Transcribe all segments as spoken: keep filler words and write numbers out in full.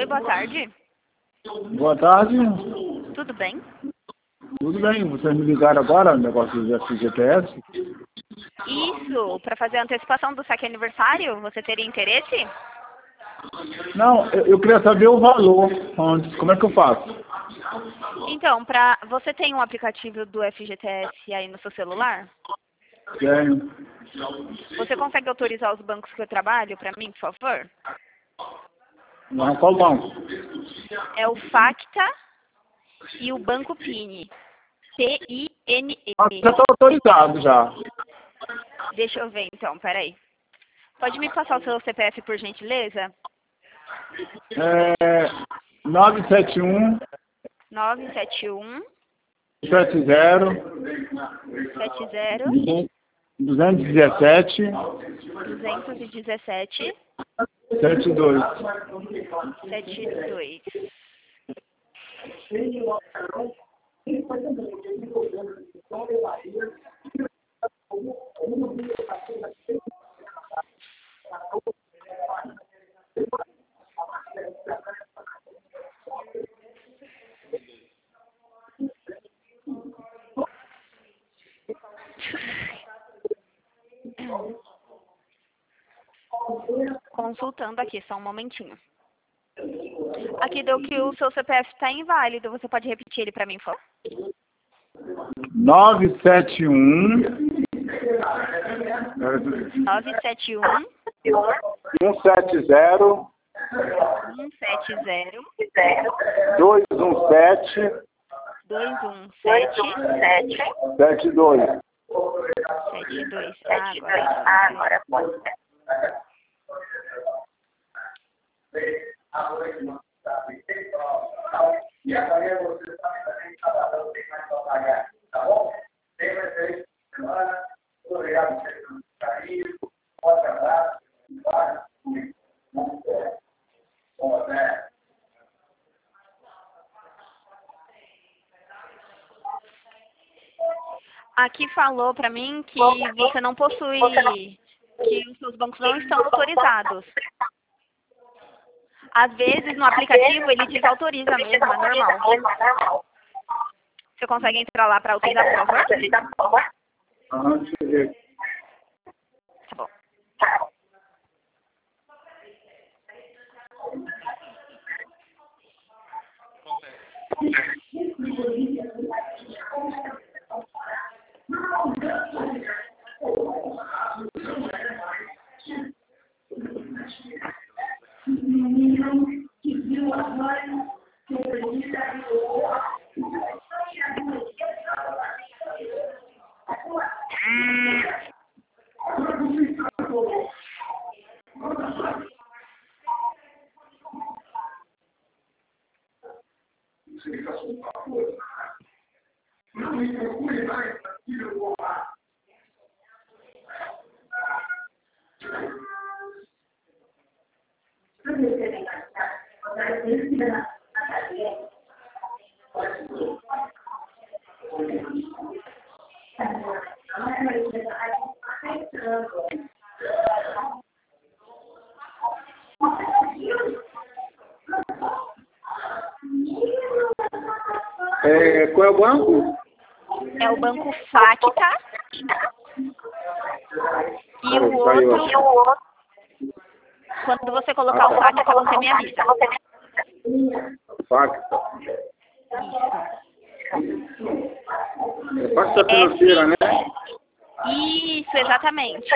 Oi, boa tarde. Boa tarde. Tudo bem? Tudo bem? Vocês me ligaram agora, o negócio do F G T S? Isso, para fazer a antecipação do saque aniversário, você teria interesse? Não, eu, eu queria saber o valor. Onde, como é que eu faço? Então, pra, você tem um aplicativo do F G T S aí no seu celular? Tenho. Você consegue autorizar os bancos que eu trabalho para mim, por favor? Não, qual banco? É o Facta e o Banco Pini. P I N E. Ah, já está autorizado já. Deixa eu ver então, peraí. Pode me passar o seu C P F por gentileza? É nove sete um, nove sete um, sete zero, sete zero, duzentos e dezessete, duzentos e dezessete, sete dois. sete dois. Consultando aqui, só um momentinho. Aqui deu que o seu C P F está inválido. Você pode repetir ele para mim, por favor? nove sete um, nove sete um, um sete zero, um sete zero, dois um sete, dois um sete, sete dois. sete dois. Ah, agora pode. Aqui falou para mim que você não possui, que os seus bancos não estão autorizados. Às vezes, no aplicativo, ele desautoriza mesmo, é normal. Você consegue entrar lá para autorizar, por favor? Ah, deixa eu ver. Tá bom. É, qual é o banco? É o Banco Facta e o outro, quando você colocar o Facta, você me avisa. Facta. Isso. É Facta financeira, né? Isso, exatamente.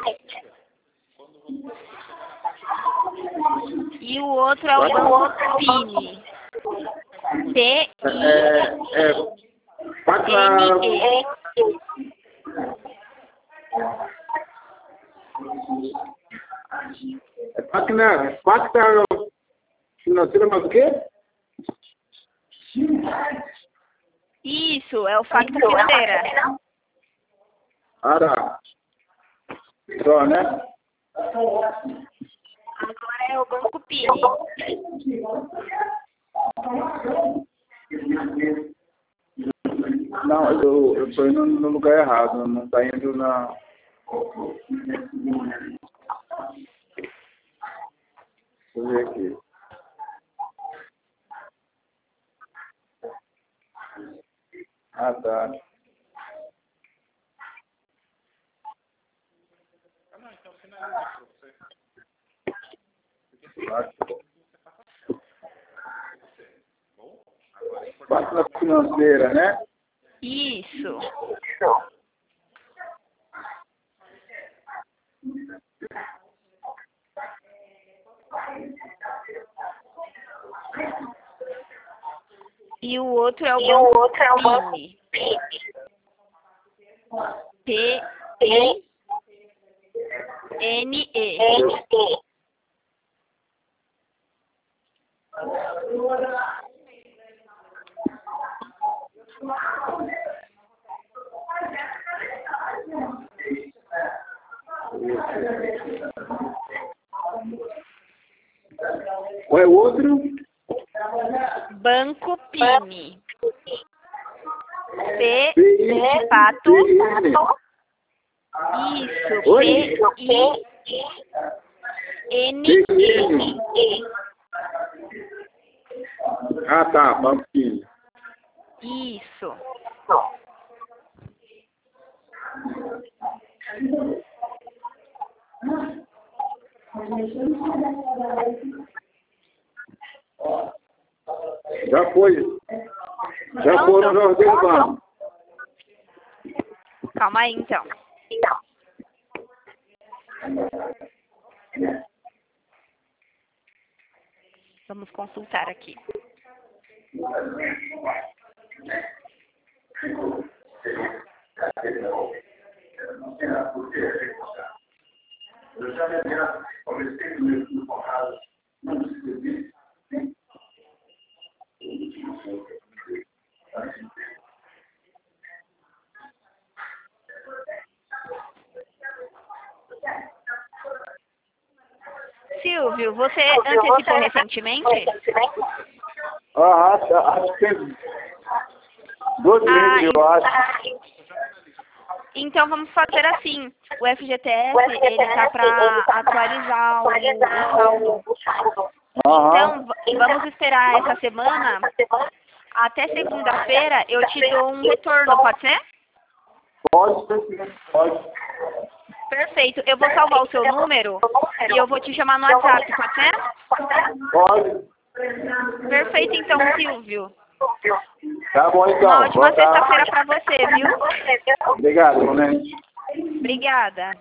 E o outro é o Banco Pini. P I É, é, Facta... N E. É Facta, Facta financeira, mas o quê? Isso, é o Facta Financeira. Ara. Só, né? Agora é o Banco Pini. Não, eu, eu tô indo no lugar errado, não tá indo na... Deixa eu ver aqui. Ah, tá. Passa na financeira, né? Isso. E o outro é o banco P I M. P I N E. Qual é o outro? Banco P I M. P de pato. Isso. P I N E. Ah, tá. Banco P I M. Isso. Já foi. Já foram os ordens do banco. Calma aí, então. Vamos consultar aqui. Silvio, você antecipou recentemente? Ah, acho que tem dois meses, eu acho. Então vamos fazer assim. O F G T S, ele tá para atualizar o, o saldo. Então, vamos esperar essa semana. Até segunda-feira eu te dou um retorno, pode ser? Pode, pode. Perfeito. Eu vou salvar o seu número e eu vou te chamar no WhatsApp, pode ser? Pode. Perfeito, então, Silvio. Tá bom, então. Uma ótima sexta-feira para você, viu? Obrigado, Monete. Obrigada.